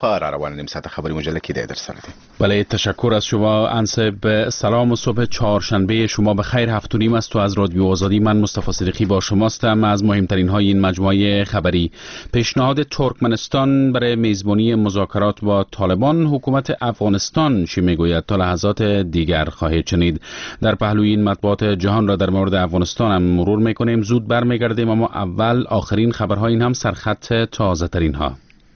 را روان نیم ساعت خبری مجله کی در سرده. بله، تشکر از شما انصب. سلام و صبح چهارشنبه شما بخیر. 7:30 است و از رادیو آزادی من مصطفی صدیقی با شماستم. از مهمترین های این مجموعه خبری: پیشنهاد ترکمنستان برای میزبانی مذاکرات با طالبان. حکومت افغانستان چی میگوید؟ تا لحظات دیگر خواهید شنید. در پهلوی این مطبوعات جهان را در مورد افغانستان هم مرور میکنیم. زود برمیگردیم، اما اول آخرین خبرها، این هم سرخط تازه ترین ها.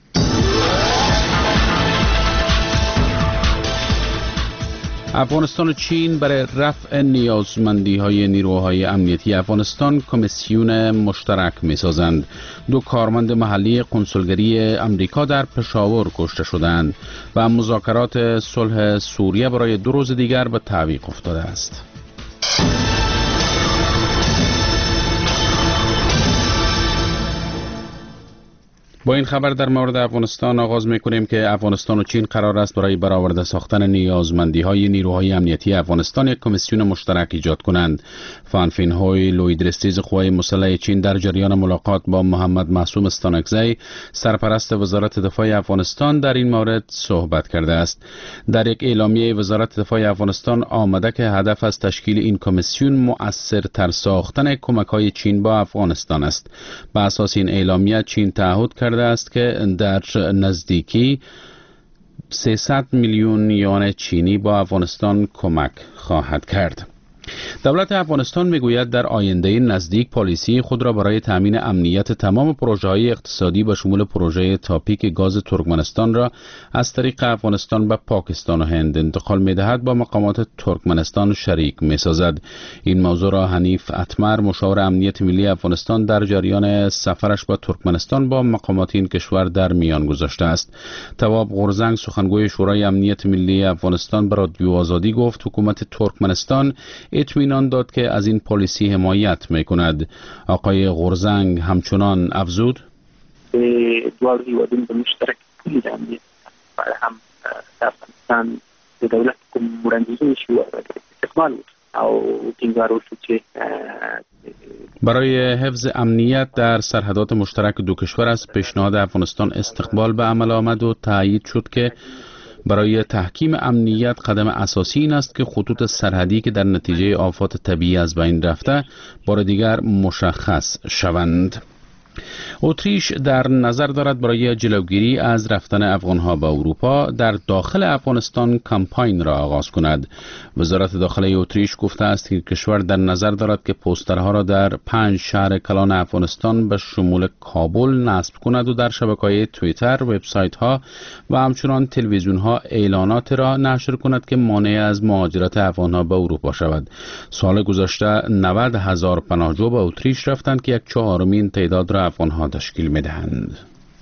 افغانستان و چین برای رفع نیازمندی های نیروهای امنیتی افغانستان کمیسیون مشترک می سازند. 2 کارمند محلی کنسولگری امریکا در پشاور کشته شدند و مذاکرات صلح سوریه برای 2 روز دیگر به تعویق افتاده است. با این خبر در مورد افغانستان آغاز می‌کنیم که افغانستان و چین قرار است برای برآورده ساختن نیازمندی‌های نیروهای امنیتی افغانستان یک کمیسیون مشترک ایجاد کنند. فان فین هوی، لویدرستیز قوای مسلح چین در جریان ملاقات با محمد معصوم استانکزی، سرپرست وزارت دفاع افغانستان، در این مورد صحبت کرده است. در یک اعلامیه وزارت دفاع افغانستان آمده که هدف از تشکیل این کمیسیون مؤثرتر ساختن کمک‌های چین با افغانستان است. بر اساس این اعلامیه چین تعهد کرده است که در نزدیکی 300 میلیون یوان چینی با افغانستان کمک خواهد کرد. دولت افغانستان میگوید در آینده نزدیک پالیسی خود را برای تامین امنیت تمام پروژه‌های اقتصادی به شمول پروژه تاپیک گاز ترکمنستان را از طریق افغانستان به پاکستان و هند انتقال می‌دهد با مقامات ترکمنستان شریک می‌سازد. این موضوع را حنیف اتمر، مشاور امنیت ملی افغانستان، در جریان سفرش به ترکمنستان با مقامات این کشور در میان گذاشته است. تواب غورزنگ، سخنگوی شورای امنیت ملی افغانستان، به رادیو آزادی گفت حکومت ترکمنستان اطمینان داد که از این پالیسی حمایت میکند. آقای غورزنگ همچنان افزود: دوار هیوادون به مشترک پولی در امنیت هم در افغانستان د دولت کوم وړاندیزونه شي استقبال او ټینګار وشو چې برای حفظ امنیت در سرحدات مشترک دو کشور از پیشنهاد افغانستان استقبال به عمل آمد و تایید شد که برای تحکیم امنیت قدم اساسی این است که خطوط سرحدی که در نتیجه آفات طبیعی از بین رفته بار دیگر مشخص شوند. اتریش در نظر دارد برای جلوگیری از رفتن افغانها به اروپا در داخل افغانستان کمپاین را آغاز کند. وزارت داخلی اتریش گفته است که کشور در نظر دارد که پوسترها را در 5 شهر کلان افغانستان به شمول کابل نصب کند و در شبکه‌های توییتر، وبسایت‌ها و همچنان تلویزیون‌ها اعلانات را نشر کند که مانع از مهاجرت افغانها به اروپا شود. سال گذشته 90,000 پناهجو به اتریش رفتند که 1/4 تعداد را افغانها تشکیل می‌دهند.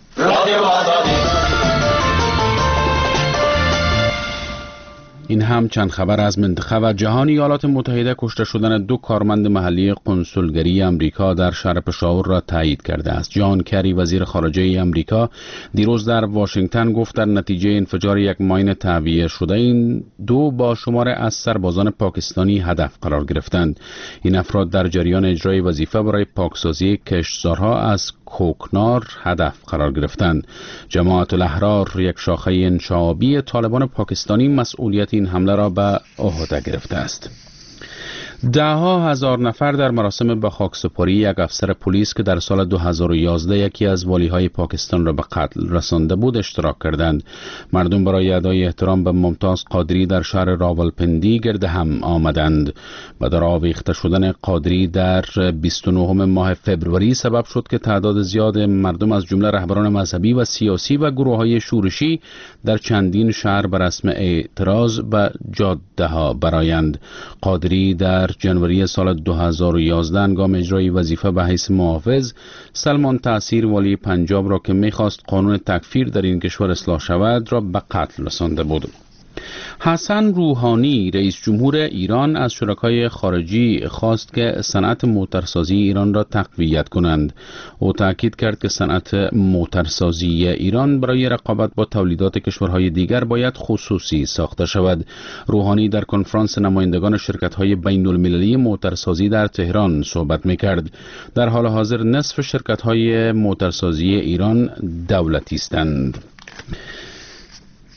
این هم چند خبر از منطقه و جهان. ایالات متحده کشته شدن 2 کارمند محلی کنسولگری امریکا در شهر پشاور را تایید کرده است. جان کری، وزیر خارجه امریکا، دیروز در واشنگتن گفت در نتیجه انفجار یک ماین تعبیه شده این 2 با شمار از سربازان پاکستانی هدف قرار گرفتند. این افراد در جریان اجرای وظیفه برای پاکسازی کشتزارها از کوکنار هدف قرار گرفتند. جماعت الاحرار، یک شاخه انشعابی طالبان پاکستانی، مسئولیت این حمله را به عهده گرفته است. 10,000 نفر در مراسم به خاکسپاری یک افسر پلیس که در سال 2011 یکی از والیهای پاکستان را به قتل رسانده بود اشتراک کردند. مردم برای ادای احترام به ممتاز قادری در شهر راولپندی گرد هم آمدند و در آویخته شدن قادری در 29 ماه فبروری سبب شد که تعداد زیاد مردم از جمله رهبران مذهبی و سیاسی و گروه‌های شورشی در چندین شهر به رسم اعتراض به جاده‌ها برآیند. قادری در جنوری سال 2011 هنگام اجرای وظیفه به حیث محافظ سلمان تأثیر والی پنجاب را که می‌خواست قانون تکفیر در این کشور اصلاح شود را به قتل رسانده بود. حسن روحانی رئیس جمهور ایران از شرکای خارجی خواست که صنعت موتورسازی ایران را تقویت کنند. او تاکید کرد که صنعت موتورسازی ایران برای رقابت با تولیدات کشورهای دیگر باید خصوصی ساخته شود. روحانی در کنفرانس نمایندگان شرکت‌های بین‌المللی موتورسازی در تهران صحبت می‌کرد. در حال حاضر نصف شرکت‌های موتورسازی ایران دولتی هستند.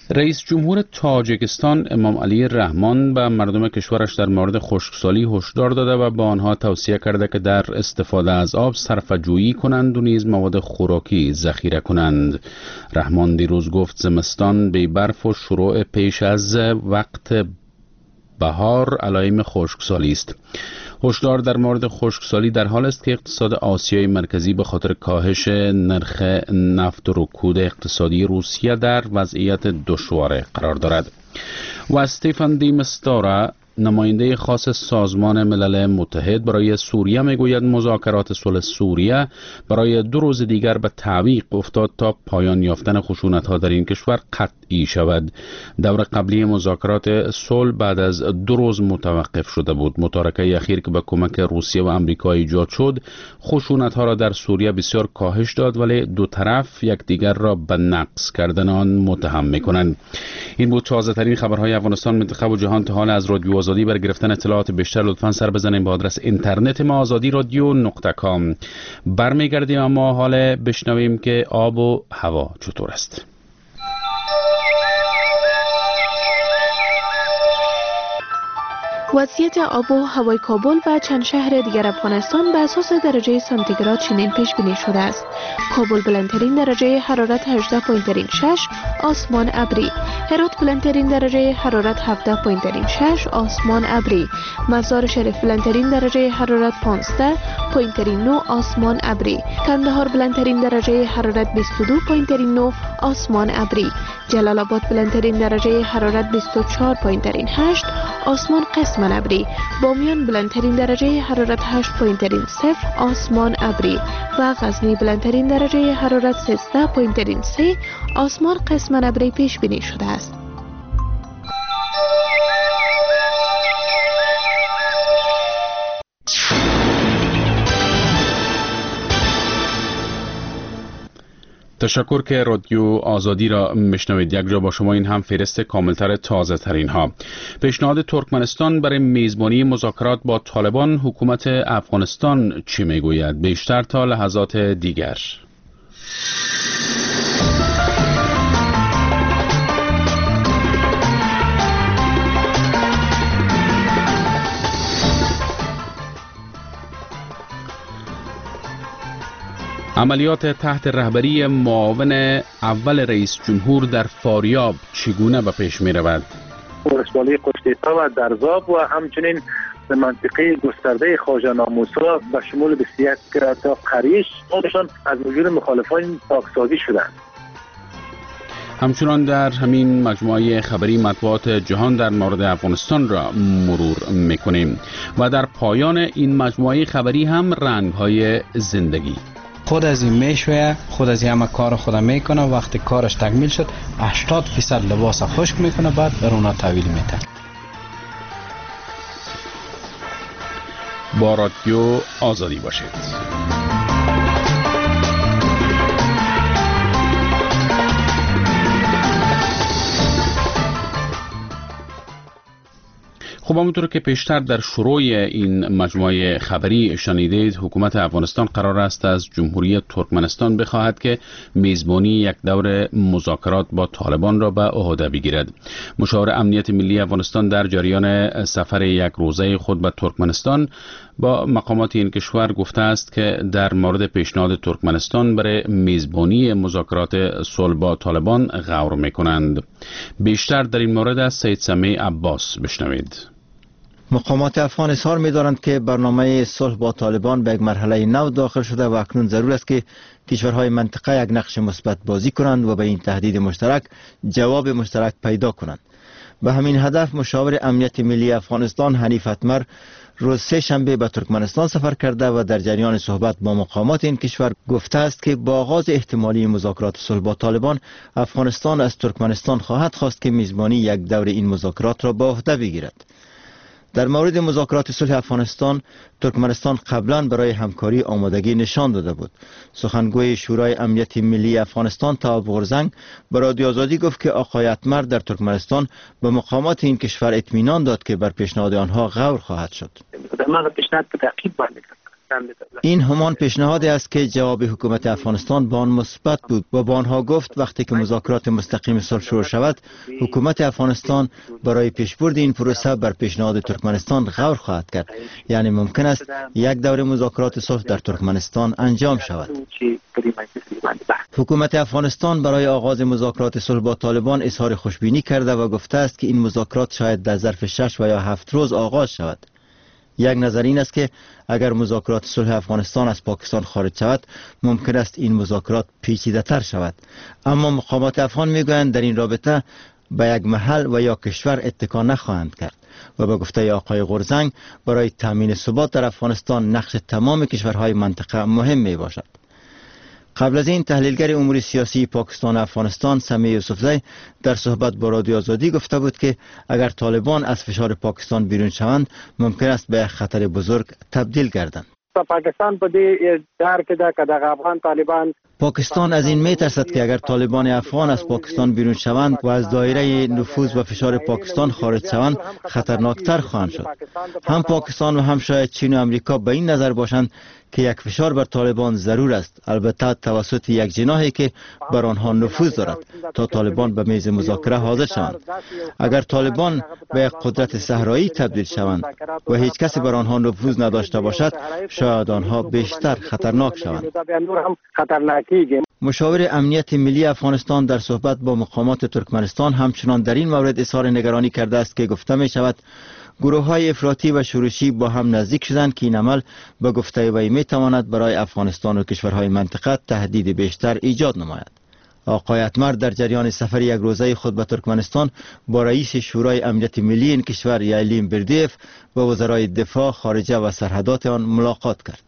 رئیس جمهور تاجیکستان امام علی رحمان به مردم کشورش در مورد خشکسالی هشدار داده و به آنها توصیه کرده که در استفاده از آب صرفه‌جویی کنند و نیز مواد خوراکی ذخیره کنند. رحمان دیروز گفت زمستان بی برف و شروع پیش از وقت بهار علائم خشکسالی است. هشدار در مورد خشکسالی در حال است که اقتصاد آسیای مرکزی به خاطر کاهش نرخ نفت و رکود اقتصادی روسیه در وضعیت دشوار قرار دارد. و استیفن دی مستورا نماینده خاص سازمان ملل متحد برای سوریه میگوید مذاکرات صلح سوریه برای 2 روز دیگر به تعویق افتاد تا پایان یافتن خشونت‌ها در این کشور قطعی شود. دور قبلی مذاکرات صلح بعد از 2 روز متوقف شده بود. متارکه اخیر که به کمک روسیه و آمریکا ایجاد شد خشونت‌ها را در سوریه بسیار کاهش داد، ولی دو طرف یکدیگر را به نقض کردن آن متهم می‌کنند. این بود تازه‌ترین خبرهای افغانستان، منطقه و جهان. تا حال از رادیو آزادی برای گرفتن اطلاعات بیشتر لطفاً سر بزنید به آدرس اینترنت ما azadi-radio.com. برمیگردیم اما حال بشنویم که آب و هوا چطور است. وضعیت آب و هوای کابل و چند شهر دیگر افغانستان به اساس درجه سانتیگراد چنین پیش بینی شده است. کابل بلندترین درجه حرارت 18.6 آسمان ابری، هرات بلندترین درجه حرارت 17.6 آسمان ابری، مزار شریف بلندترین درجه حرارت 15.9 آسمان ابری، کندهار بلندترین درجه حرارت 22.9 آسمان ابری، جلال آباد بلندترین درجه حرارت 24.8 آسمان قسمن ابری، بامیان بلندترین درجه حرارت 8.0 آسمان ابری و غزنی بلندترین درجه حرارت 13.3 آسمان قسمن ابری پیش بینی شده است. تشکر که رادیو آزادی را میشنوید. یک جا با شما این هم فهرست کاملتر تازه ترین ها. پیشنهاد ترکمنستان برای میزبانی مذاکرات با طالبان، حکومت افغانستان چی میگوید؟ بیشتر تا لحظات دیگر. عملیات تحت رهبری معاون اول رئیس جمهور در فاریاب چگونه به پیش می رود؟ ولسوالی قشتیپه و درزاب و همچنین به منطقه گسترده خواجه ناموسا به شمول 21 تا قریش خودشان از وجود مخالفان پاکسازی شدند. همچنان در همین مجموعه خبری مطبوعات جهان در مورد افغانستان را مرور میکنیم و در پایان این مجموعه خبری هم رنگ‌های زندگی. خود از این میشویه، خود از این همه کار خود میکنه. وقتی کارش تکمیل شد 80% لباس خشک میکنه، بعد بر اونا تحویل میده. با رادیو آزادی باشید. خب همونطور که پیشتر در شروع این مجموعه خبری شنیدید، حکومت افغانستان قرار است از جمهوری ترکمنستان بخواهد که میزبانی یک دور مذاکرات با طالبان را به عهده بگیرد. مشاور امنیت ملی افغانستان در جریان سفر یک روزه خود به ترکمنستان با مقامات این کشور گفته است که در مورد پیشنهاد ترکمنستان برای میزبانی مذاکرات صلح با طالبان غور می‌کنند. بیشتر در این مورد از سید سمیع عباس بشنوید. مقامات افغان اظهار می‌دارند که برنامه صلح با طالبان به یک مرحله نو داخل شده و اکنون ضرور است که کشورهای منطقه یک نقش مثبت بازی کنند و به این تهدید مشترک جواب مشترک پیدا کنند. به همین هدف مشاور امنیت ملی افغانستان حنیف اتمر روز سه شنبه به ترکمنستان سفر کرده و در جریان صحبت با مقامات این کشور گفته است که با آغاز احتمالی مذاکرات صلح با طالبان، افغانستان از ترکمنستان خواهد خواست که میزبانی یک دور این مذاکرات را به عهده بگیرد. در مورد مذاکرات صلح افغانستان، ترکمنستان قبلا برای همکاری آمادگی نشان داده بود. سخنگوی شورای امنیت ملی افغانستان طاهب غورزنگ به رادیو آزادی گفت که آقای اتمر در ترکمنستان به مقامات این کشور اطمینان داد که بر پیشنهاد آنها غور خواهد شد. در ما پیشنهاد به تعقیب باندې این همان پیشنهادی است که جواب حکومت افغانستان به آن مثبت بود و با آنها گفت وقتی که مذاکرات مستقیم صلح شروع شود حکومت افغانستان برای پیشبرد این پروسه بر پیشنهاد ترکمنستان غور خواهد کرد. یعنی ممکن است یک دوره مذاکرات صلح در ترکمنستان انجام شود. حکومت افغانستان برای آغاز مذاکرات صلح با طالبان اظهار خوشبینی کرده و گفته است که این مذاکرات شاید در ظرف 6 و یا 7 روز آغاز شود. یک نظر این است که اگر مذاکرات صلح افغانستان از پاکستان خارج شود ممکن است این مذاکرات پیچیده تر شود. اما مقامات افغان میگویند در این رابطه به یک محل و یا کشور اتکا نخواهند کرد و به گفته آقای غورزنگ برای تامین ثبات در افغانستان نقش تمام کشورهای منطقه مهم می باشد. قبل از این تحلیلگر امور سیاسی پاکستان و افغانستان سمیع یوسفزی در صحبت با رادیو آزادی گفته بود که اگر طالبان از فشار پاکستان بیرون شوند ممکن است به خطر بزرگ تبدیل گردند. پاکستان په دې دار کې دا کده افغان طالبان پاکستان از این می ترسد که اگر طالبان افغان از پاکستان بیرون شوند و از دایره نفوذ و فشار پاکستان خارج شوند خطرناکتر خواهند شد. هم پاکستان و هم شاید چین و امریکا به این نظر باشند که یک فشار بر طالبان ضرور است، البته توسط یک جناحی که بر آنها نفوذ دارد تا طالبان به میز مذاکره حاضر شوند. اگر طالبان به یک قدرت صحرایی تبدیل شوند و هیچ کسی بر آنها نفوذ نداشته باشد شاید آنها بیشتر خطرناک شوند. مشاور امنیت ملی افغانستان در صحبت با مقامات ترکمنستان همچنان در این مورد اظهار نگرانی کرده است که گفته می شود گروه‌های افراطی و شورشی با هم نزدیک شدند که این عمل به گفته وی می تواند برای افغانستان و کشورهای منطقه تهدید بیشتر ایجاد نماید. آقای اتمر در جریان سفر یک روزه خود به ترکمنستان با رئیس شورای امنیت ملی این کشور یایلیم بردیف و وزرای دفاع، خارجه و سرحدات آن ملاقات کرد.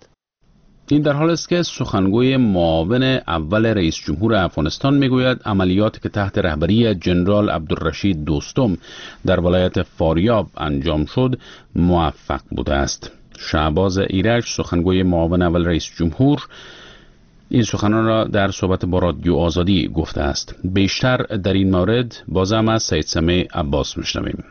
این در حال است که سخنگوی معاون اول رئیس جمهور افغانستان میگوید عملیاتی که تحت رهبری جنرال عبدالرشید دوستم در ولایت فاریاب انجام شد موفق بوده است. شهباز ایرج سخنگوی معاون اول رئیس جمهور این سخنان را در صحبت با رادیو آزادی گفته است. بیشتر در این مورد بازم از سید سمیع عباس میشنویم.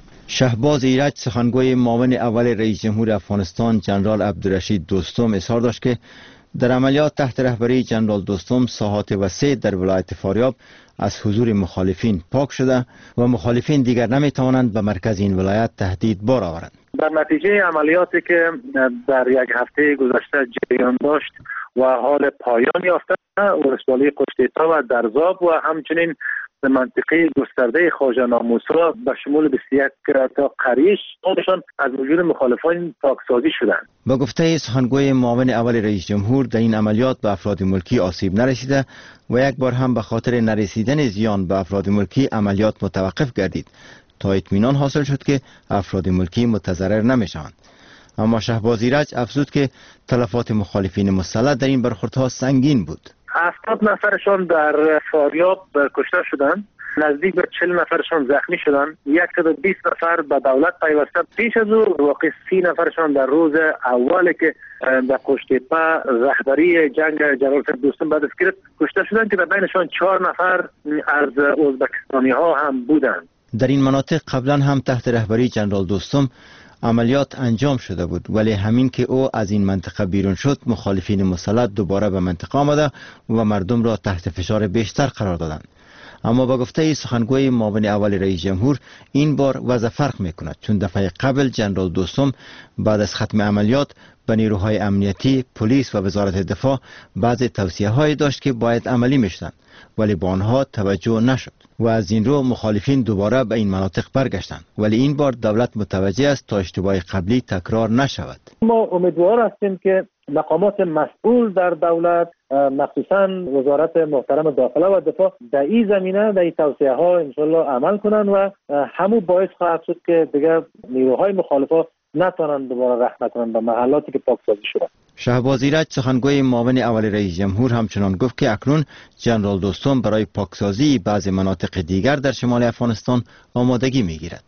شهباز ایرج سخنگوی معاون اول رئیس جمهور افغانستان جنرال عبدالرشید دوستم اظهار داشت که در عملیات تحت رهبری جنرال دوستم ساحات وسیع در ولایت فاریاب از حضور مخالفین پاک شده و مخالفین دیگر نمی توانند به مرکز این ولایت تهدید بار آورند. در نتیجه عملیاتی که در یک هفته گذشته جریان داشت و حال پایان یافته ولسوالی قشتیپا و درزاب و همچنین در منطقه گسترده خواجه ناموسا به شمول 21 تا قریش خودشان از وجود مخالفان پاکسازی شدند. با گفته سخنگوی معاون اول رئیس جمهور در این عملیات به افراد ملکی آسیب نرسیده و یک بار هم به خاطر نرسیدن زیان به افراد ملکی عملیات متوقف گردید تا اطمینان حاصل شد که افراد ملکی متضرر نمیشوند. اما شهباز ایرج افزود که تلفات مخالفین مسلح در این برخوردها سنگین بود. 70 نفرشان در فاریاب کشته شدند، نزدیک به 40 نفرشان زخمی شدند، 120 نفر به دولت پیوسته. پیش از او واقع 30 نفرشان در روز اولی که در قشتیپا رهبری جنگ جنرال دوستم بعد از گرفت کشته شدند که در بینشان 4 نفر از ازبکستانی ها هم بودند. در این مناطق قبلا هم تحت رهبری جنرال دوستم عملیات انجام شده بود، ولی همین که او از این منطقه بیرون شد مخالفین مسلح دوباره به منطقه آمده و مردم را تحت فشار بیشتر قرار دادند. اما با گفته سخنگوی معاون اول رئیس جمهور این بار وضع فرق میکند، چون دفعه قبل جنرال دوستم بعد از ختم عملیات به نیروهای امنیتی، پلیس و وزارت دفاع بعضی توصیه‌هایی داشت که باید عملی میشدند ولی با آنها توجه نشد و از این رو مخالفین دوباره به این مناطق برگشتند. ولی این بار دولت متوجه است تا اشتباه قبلی تکرار نشود. ما امیدوار هستیم که مقامات مسئول در دولت مخصوصا وزارت محترم داخله و دفاع در این زمینه در این توصیه ها انشالله عمل کنند و همون باعث خواهد شد که دیگر نیروهای مخالفه نتوانند دوباره رحم کنند به محلاتی که پاکسازی شده. شهباز ایرج سخنگوی معاون اول رئیس جمهور همچنان گفت که اکنون جنرال دوستم برای پاکسازی بعضی مناطق دیگر در شمال افغانستان آمادگی میگیرد.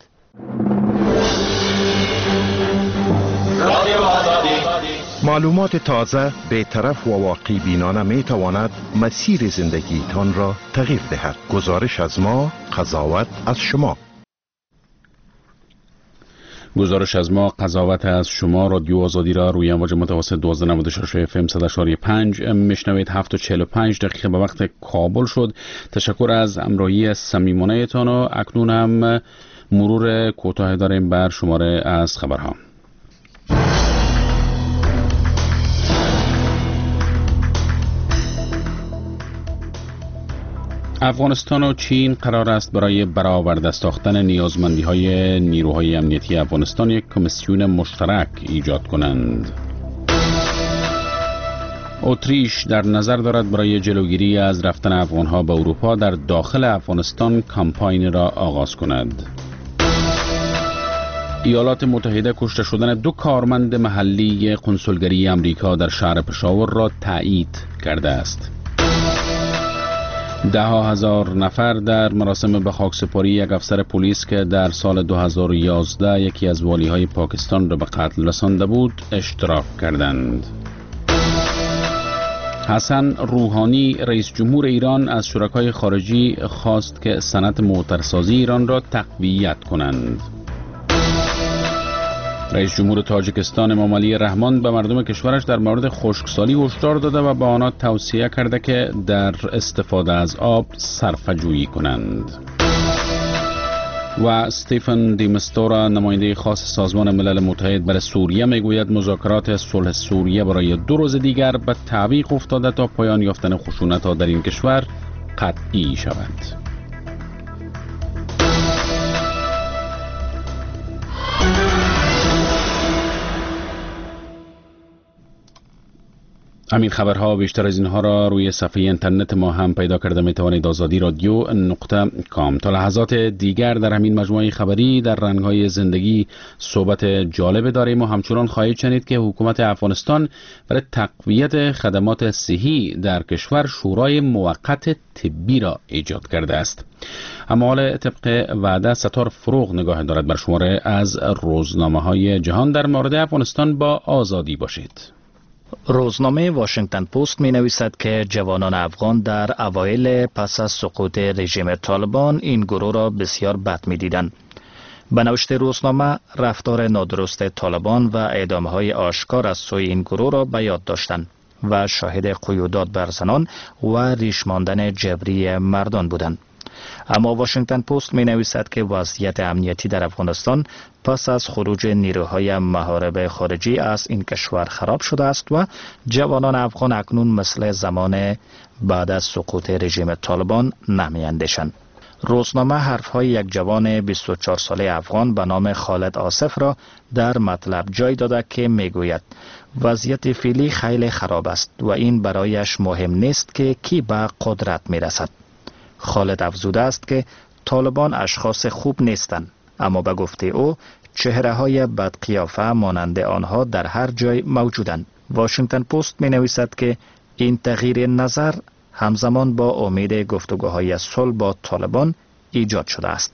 معلومات تازه، بی‌طرف و واقع بینانه می تواند مسیر زندگیتان را تغییر دهد. گزارش از ما، قضاوت از شما. گزارش از ما، قضاوت از شما. رادیو آزادی را روی امواج متوسط 1296 اف ام 100.5 میشنوید. 7:45 دقیقه به وقت کابل شد. تشکر از همراهی صمیمانه تان و اکنون هم مرور کوتاه داریم بر شماره از خبرها. افغانستان و چین قرار است برای برآورده ساختن نیازمندی‌های نیروهای امنیتی افغانستان یک کمیسیون مشترک ایجاد کنند. اتریش در نظر دارد برای جلوگیری از رفتن افغان‌ها به اروپا در داخل افغانستان کمپاین را آغاز کند. ایالات متحده کشته شدن 2 کارمند محلی قنسولگری امریکا در شهر پشاور را تایید کرده است. 10,000 نفر در مراسم به خاکسپاری یک افسر پلیس که در سال 2011 یکی از والیهای پاکستان را به قتل رسانده بود اشتراک کردند. حسن روحانی رئیس جمهور ایران از شرکای خارجی خواست که صنعت موتورسازی ایران را تقویت کنند. رئیس جمهور تاجیکستان امام علی رحمان به مردم کشورش در مورد خشکسالی هشدار داده و به آنها توصیه کرده که در استفاده از آب صرفه‌جویی کنند. و استیفن دی مستورا نماینده خاص سازمان ملل متحد برای سوریه میگوید مذاکرات صلح سوریه برای 2 روز دیگر به تعویق افتاده تا پایان یافتن خشونت‌ها در این کشور قطعی شود. همین خبرها بیشتر از اینها را روی صفحه اینترنت ما هم پیدا کرده میتوانید. آزادی رادیو .com. تا لحظات دیگر در همین مجموعه خبری در رنگهای زندگی صحبت جالب داریم و همچنان خواهید شنید که حکومت افغانستان برای تقویت خدمات صحی در کشور شورای موقت طبی را ایجاد کرده است. اما حال طبق وعده ستار فروغ نگاه دارد بر شماره از روزنامه‌های جهان در مورد افغانستان. با آزادی باشید. روزنامه واشنگتن پست می نویسد که جوانان افغان در اوایل پس از سقوط رژیم طالبان این گروه را بسیار بد می دیدند. به نوشته روزنامه رفتار نادرست طالبان و اعدام‌های آشکار از سوی این گروه را به یاد داشتند و شاهد قیودات بر زنان و ریش ماندن جبری مردان بودند. اما واشنگتن پست می نویسد که وضعیت امنیتی در افغانستان پس از خروج نیروهای محارب خارجی از این کشور خراب شده است و جوانان افغان اکنون مثل زمان بعد از سقوط رژیم طالبان نمی اندیشند. روزنامه حرفهای یک جوان 24 ساله افغان به نام خالد آصف را در مطلب جای داده که می گوید وضعیت فعلی خیلی خراب است و این برایش مهم نیست که کی به قدرت می رسد. خالد افزوده است که طالبان اشخاص خوب نیستند، اما به گفته او چهره های بدقیافه مانند آنها در هر جای موجودند. واشنگتن پست می نویسد که این تغییر نظر همزمان با امید گفتگوهای صلح با طالبان ایجاد شده است.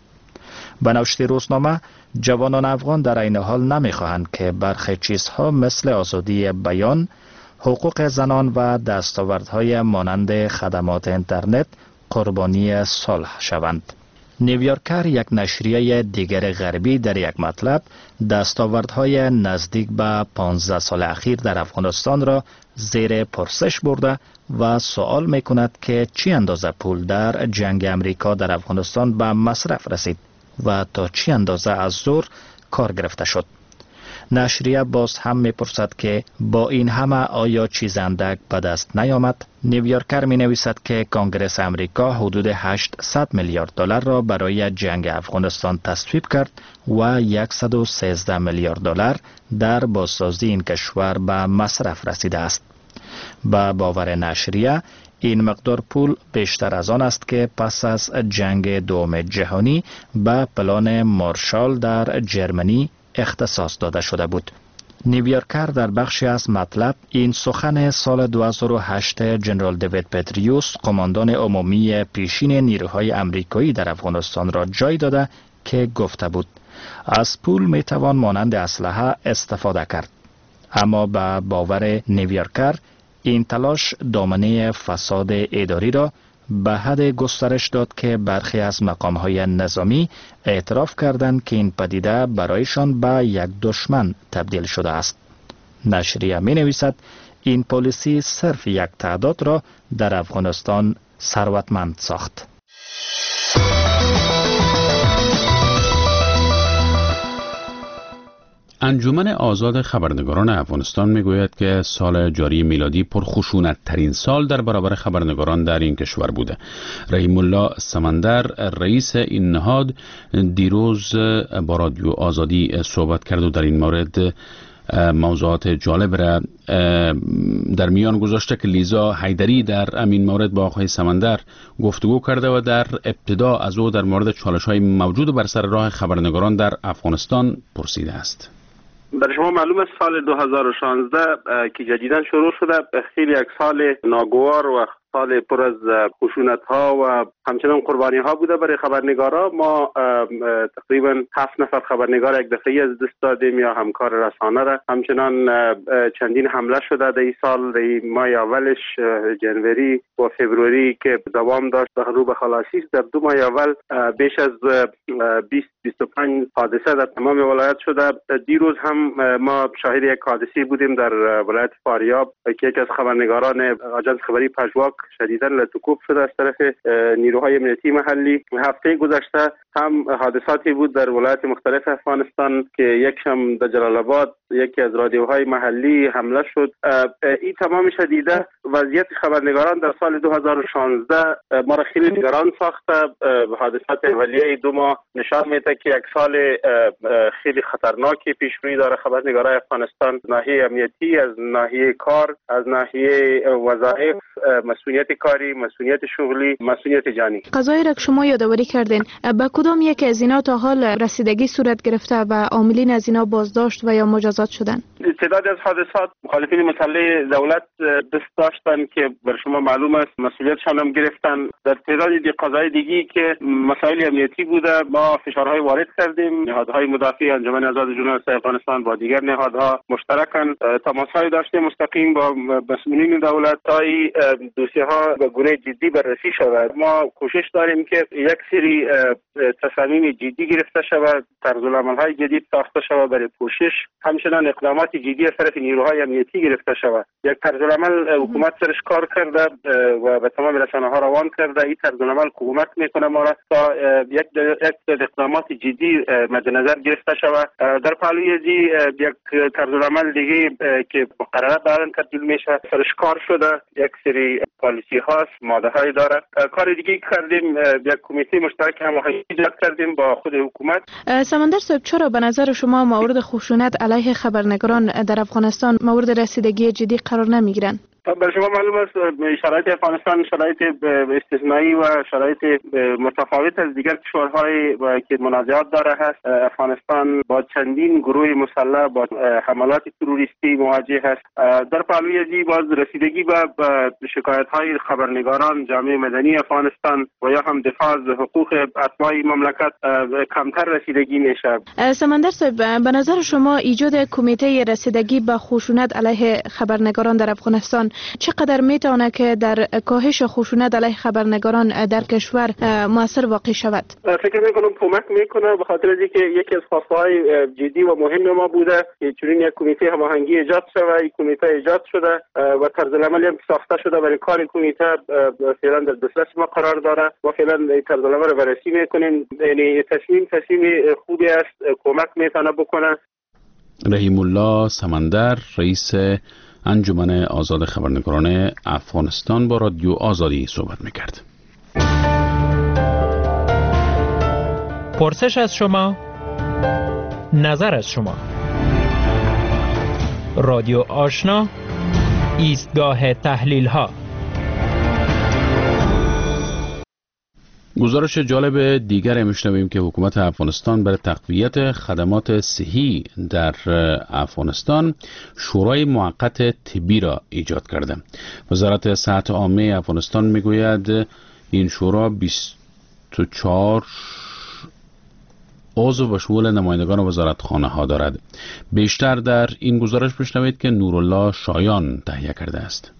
به نوشته روزنامه جوانان افغان در این حال نمی خواهند که برخی چیزها مثل آزادی بیان، حقوق زنان و دستاوردهای مانند خدمات اینترنت قربانی صلح شوند. نیویورکر یک نشریه دیگر غربی در یک مطلب دستاوردهای نزدیک به 15 سال اخیر در افغانستان را زیر پرسش برده و سوال می کند که چی اندازه پول در جنگ امریکا در افغانستان به مصرف رسید و تا چی اندازه از زور کار گرفته شد. نشریه باز هم می پرسد که با این همه آیا چیز اندک به دست نیامد؟ نیویورکر می نویسد که کنگره امریکا حدود 800 میلیارد دلار را برای جنگ افغانستان تصویب کرد و 113 میلیارد دلار در بازسازی این کشور به مصرف رسیده است. با باور نشریه این مقدار پول بیشتر از آن است که پس از جنگ دوم جهانی به پلان مارشال در جرمنی اختصاص داده شده بود. نیویورکر در بخشی از مطلب این سخن سال 2008 جنرال دیوید پتریوس قماندان عمومی پیشین نیروهای امریکایی در افغانستان را جای داده که گفته بود از پول می توان مانند اسلحه استفاده کرد. اما به باور نیویورکر این تلاش دامنه فساد اداری را به حد گسترش داد که برخی از مقام‌های نظامی اعتراف کردند که این پدیده برایشان به یک دشمن تبدیل شده است. نشریه می نویسد این پالیسی صرف یک تعداد را در افغانستان ثروتمند ساخت. انجمن آزاد خبرنگاران افغانستان میگوید که سال جاری میلادی پرخشونت ترین سال در برابر خبرنگاران در این کشور بوده. رحیم الله سمندر رئیس این نهاد دیروز با رادیو آزادی صحبت کرد و در این مورد موضوعات جالب را در میان گذاشته که لیزا حیدری در امین مورد با آقای سمندر گفتگو کرده و در ابتدا از او در مورد چالش‌های موجود بر سر راه خبرنگاران در افغانستان پرسیده است. برای شما معلوم است سال 2016 که جدیداً شروع شده خیلی یک سال ناگوار و سال پر از خشونت ها و همچنان قربانی ها بوده برای خبرنگارا. ما تقریبا 7 نفر خبرنگار یک دفعی از دست دادیم یا همکار رسانه را. همچنان چندین حمله شده در این سال، در ماه اولش جنوری و فبروری که دوام داشت رو به خلاصی. در 2 ماه اول بیش از 20-25 حادثه در تمام ولایت شده. دیروز هم ما شاهد یک حادثه بودیم در ولایت فاریاب که یکی از خبرنگاران آژانس خبری پژواک شدیداً لطوکوب شده از طرف نیروهای امنیتی محلی. هفته گذشته هم حادثاتی بود در ولایت مختلف افغانستان که یکشم در جلال آباد یکی از رادیوهای محلی حمله شد. این تمام شدیده وضعیت خبرنگاران در سال 2016 ما را خیلی نگران ساخته. حادثات اولیه 2 ماه نشان میده که یک سال خیلی خطرناکی پیش روی داره خبرنگارای افغانستان، ناحیه امنیتی، از ناحیه کار، از ناحیه وظایف، مسئولیت کاری، مسئولیت شغلی، مسئولیت جانی. قضایی را که شما یادآوری کردین، به کدام یک از اینا تا حال رسیدگی صورت گرفته و عاملین از اینا بازداشت و یا مجازات شدن؟ تعدادی از حادثات مخالفین مسلح دولت دست داشتن که بر شما معلوم است مسئولیتشان هم گرفتن. در تعدادی قضای دیگی که مسائل امنیتی بوده ما فشارهای وارد کردیم. نهادهای مدافع انجمن آزاد ژورنالیست افغانستان با دیگر نهادها مشترکاً تماس‌های داشته مستقیم با مسئولین دولت تا دوسیه ها به گونه جدی بررسی شود. ما کوشش داریم که یک سری تصامیم جدی گرفته شود، طرزالعمل‌های جدید ساخته شود برای پوشش، همچنان اقدامات جدی از طرف نیروهای امنیتی گرفته شود. یک طرزالعمل حکومت سرش کار کرده و به تمام رسانه‌ها روان کرده. این طرزالعمل حکومت میکنه ما را تا یک اقدامات جدی مد نظر گرفته شود. در پهلوی یک طرزالعمل دیگه که مقرره بعداً تبدیل میشه سرش کار شده. یک سری پالیسی هاست، ماده های داره. کار دیگه کردیم، یک کمیته مشترک هماهنگی ایجاد کردیم با خود حکومت. سمندر صاحب، چرا به نظر شما مورد خشونت علیه خبرنگاران در افغانستان مورد رسیدگی جدی قرار نمیگیرن؟ برای شما معلوم است شرایط افغانستان شرایط استثنایی و شرایط متفاوت از دیگر کشورهای که منازعات داره هست. افغانستان با چندین گروه مسلح با حملات تروریستی مواجه هست. در پهلوی ازی باز رسیدگی به شکایت‌های خبرنگاران، جامعه مدنی افغانستان و یا هم دفاع از حقوق اتباع مملکت کمتر رسیدگی میشه. سمندر صاحب، به نظر شما ایجاد کمیته رسیدگی به خشونت علیه خبرنگاران در افغانستان چقدر میتونه که در کاهش خشونت علیه خبرنگاران در کشور موثر واقع شود؟ فکر میکنم کمک میکنه، به خاطر اینکه یکی از خواستهای جدی و مهم ما بوده که چنین یک کمیته هماهنگی ایجاد شده. این کمیته ایجاد شده و طرزالعملی هم ساخته شده برای کار کمیته فعلا در دسترس ما قرار داره و فعلا این طرزالعمل رو بررسی میکنیم. یعنی تصمیم خوبی است، کمک میتونه بکنه. رحیم الله سمندر رئیس انجمن آزاد خبرنگاران افغانستان با رادیو آزادی صحبت میکرد. پرسش از شما، نظر از شما. رادیو آشنا، ایستگاه تحلیل ها. گزارش جالب دیگر میشنویم که حکومت افغانستان برای تقویت خدمات صحی در افغانستان شورای موقت طبی را ایجاد کرده. وزارت صحت عامه افغانستان میگوید این شورا 24 عضو و شمول نمایندگان وزارتخانه ها دارد. بیشتر در این گزارش بشنوید که نورالله شایان تهیه کرده است.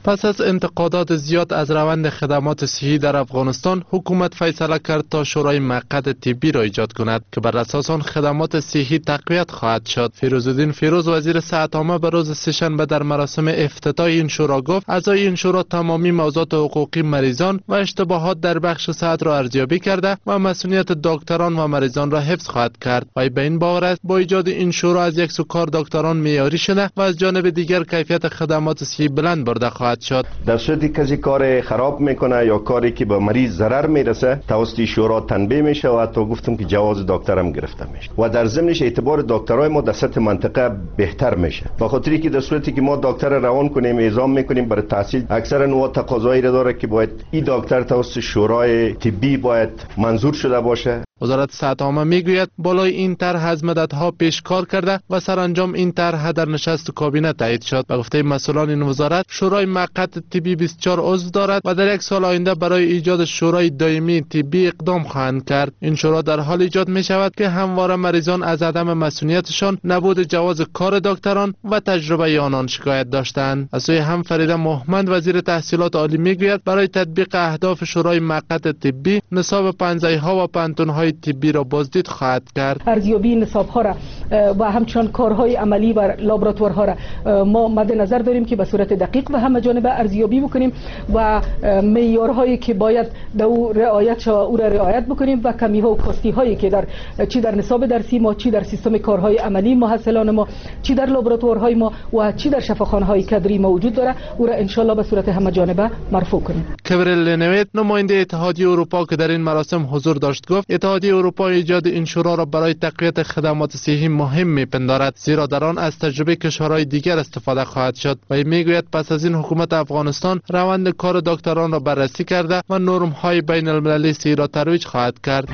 پس از انتقادات زیاد از روند خدمات صحی در افغانستان، حکومت فیصله کرد تا شورای موقت طبی را ایجاد کند که بر اساس آن خدمات صحی تقویت خواهد شد. فیروزالدین فیروز وزیر صحت عامه به روز سه‌شنبه در مراسم افتتاح این شورا گفت اعضای این شورا تمامی موضوعات حقوقی مریضان و اشتباهات در بخش صحت را ارزیابی کرده و مسئولیت دکتران و مریضان را حفظ خواهد کرد. و به این باور است با ایجاد این شورا از یک سو کار دکتران معیاری شده و از جانب دیگر کیفیت خدمات صحی بلند برده خواهد شد. در صورتی کسی کار خراب میکنه یا کاری که به مریض ضرر میرسه توسط شورا تنبیه میشه و حتی گفتم که جواز دکترم گرفته میشه و در ضمنش اعتبار دکترای ما در سطح منطقه بهتر میشه. به خاطری که در صورتی که ما دکتر روان کنیم اعزام میکنیم برای تحصیل اکثرا نوع تقاضایی را داره که باید این دکتر توسط شورای طبی باید منظور شده باشه. وزارت صحت عامه میگوید بالای این طرح از مدت‌ها پیشکار کرده و سرانجام این طرح در نشست کابینه تایید شد. به گفته مسئولان این وزارت شورای موقت طبی 24 عضو دارد و در یک سال آینده برای ایجاد شورای دائمی طبی اقدام خواهند کرد. این شورا در حال ایجاد می شود که همواره مریضان از عدم مسئولیتشان، نبود جواز کار دکتران و تجربه آنان شکایت داشتند. از سوی هم فریده محمد وزیر تحصیلات عالی میگوید برای تطبیق اهداف شورای موقت طبی نصاب پنزه‌ها و پانتون‌های طبی را بازدید خواهد کرد. ارزیابی نصاب‌ها را و همچنان کارهای عملی و لابراتوارها را ما مد نظر داریم که به صورت دقیق و همه جانبه ارزیابی بکنیم و معیارهایی که باید در او رعایت شود او را رعایت بکنیم و کمی‌ها و کاستی‌هایی که در چی در نصاب درسی ما، چی در سیستم کارهای عملی محصلان ما، چی در لابراتوارهای ما و چی در شفاخانه‌های کادری موجود داره او را ان شاء الله به صورت همه جانبه مرفوع کنیم. کبریل لنویت نماینده اتحادیه اروپا که در این مراسم حضور داشت گفت اتحادیه اروپا ایجاد این شورا را برای تقویت خدمات صحی مهم می‌پندارد، زیرا در آن از تجربه کشورهای دیگر استفاده خواهد شد. و میگوید پس از این حکومت افغانستان روند کار دکتران را بررسی کرده و نرم‌های بین المللی صحی را ترویج خواهد کرد.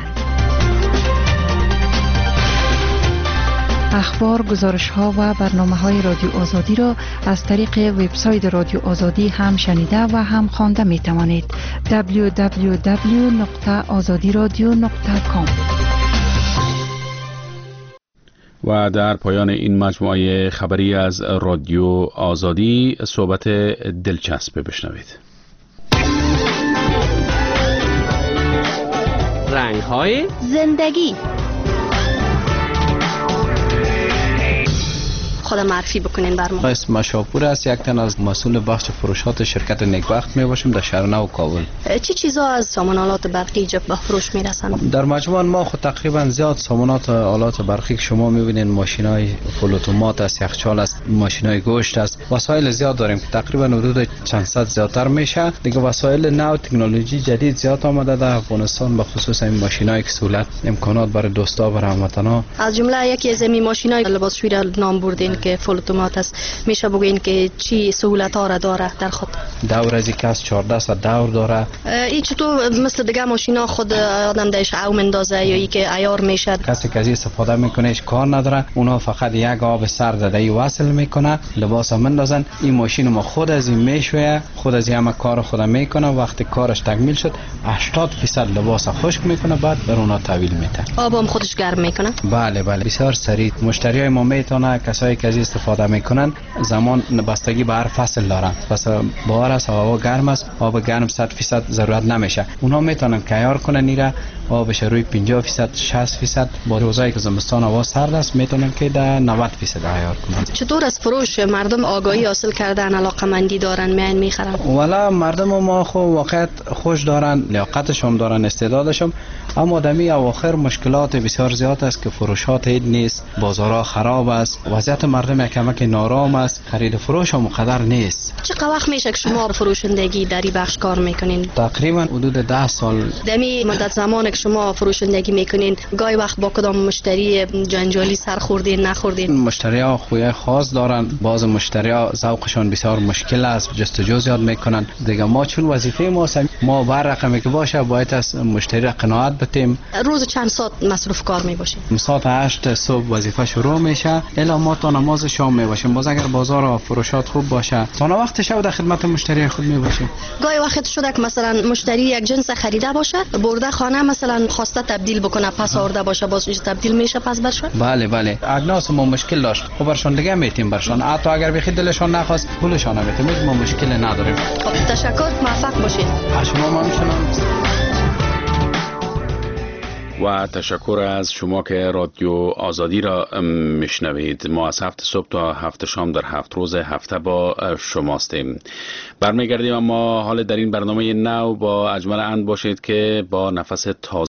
اخبار، گزارش‌ها و برنامه‌های رادیو آزادی را از طریق وبسایت رادیو آزادی هم شنیده و هم خوانده می‌توانید. www.azadiradio.com. و در پایان این مجموعه خبری از رادیو آزادی صحبت دلچسب بشنوید. رنگ‌های زندگی. خودم معرفی بکنین برام. اسم مشاپور است، یک تن از مسئول بخش فروشات شرکت نیکبخت می باشیم در شهر نو کابل. چی چیزا از سامانات برقی اینجا به فروش میرسن؟ در مجموع ما خود تقریبا زیاد سامانات آلات برقی که شما میبینید، ماشینای فول اتومات است، یخچال است، ماشینای گوشت است، وسایل زیاد داریم که تقریبا حدود چند صد زیادتر میشه. دیگه وسایل نو تکنولوژی جدید زیاد آمده در افغانستان، به خصوص این ماشینای که سهولت امکانات برای دوستا و هموطنا. از جمله یکی از این ماشینای لباسشویی را نام بردین که فول اتومات است، میشه بگین که چی سهولت‌ها را داره در خود؟ دور از یک از 14 ساعت دور داره. این چطور مثل دیگه ماشینا خود آدم دایش او مندازه یا ای که عیار میشه؟ کسی که از استفاده میکنه هیچ کار نداره، اونا فقط یک آب سرد دای وصل میکنه، لباس مندازن. این ماشین ما خود از این میشویه، خود از همه کار خود میکنه. وقتی کارش تکمیل شد 80% لباس خشک میکنه، بعد بر اونا تحویل میده. آبم خودش گرم میکنه؟ بله بسیار سریع. مشتریای ما میتونه، کسایی که از استفاده میکنن زمان بستگی به هر فصل دارن. فصل بهار است، هوا گرم است، آب گرم 100% ضرورت نمیشه. اونا میتونن کیار کنن نیره آبش روی 50% 60%. با روزایی که زمستان هوا سرد است میتونن که در 90% عیار کنن. چطور از فروش مردم آگاهی حاصل کردن، علاقمندی دارن، میان میخرن؟ والا مردم ما خو واقعیت خوش دارن، لیاقتشون دارن، استعدادشون، اما دمی اواخر مشکلات بسیار زیاد است که فروشات عید نیست، بازارها خراب است، وضعیت مردم کمک نارام است، خرید فروش هم مقدر نیست. چقدر وقت میشه که شما فروشندگی در این بخش کار میکنین؟ تقریبا حدود 10 سال. دمی مدت زمانی که شما فروشندگی میکنین گاهی وقت با کدام مشتری جنجالی سر خوردین نخوردین؟ مشتری‌ها خوی خاص دارن، بعض مشتری‌ها ذوقشون بسیار مشکل است، جستجو زیاد میکنن. دیگه ما چون وظیفه ما بر رقمی که باشه باید از مشتری قناعت بتیم. روز چند ساعت مصروف کار میباشین؟ ساعت 8 صبح وظیفه شروع میشه الا ما تا نماز شام میباشیم. باز اگر بازار و فروشات خوب باشه تا وقت شب در خدمت مشتری خود میباشیم. گاهی وقت شده که مثلا مشتری یک جنس خریده باشه برده خانه مثلا مثلا خواسته تبدیل بکنه پس آورده باشه باز تبدیل میشه پس برشون؟ بله اجناس ما مشکل داشت خب برشان دیگه میتیم برشان حتی اگر بخید دلشان نخواست پولشان میتیم ما مشکل نداریم. خب تشکر موفق باشید. شما ما میشنم. و تشکر از شما که رادیو آزادی را میشنوید. ما از 7 صبح تا 7 شام در 7 روز هفته با شماستیم. برمیگردیم اما حال در این برنامه نو با اجمل اند باشید که با نفس تازه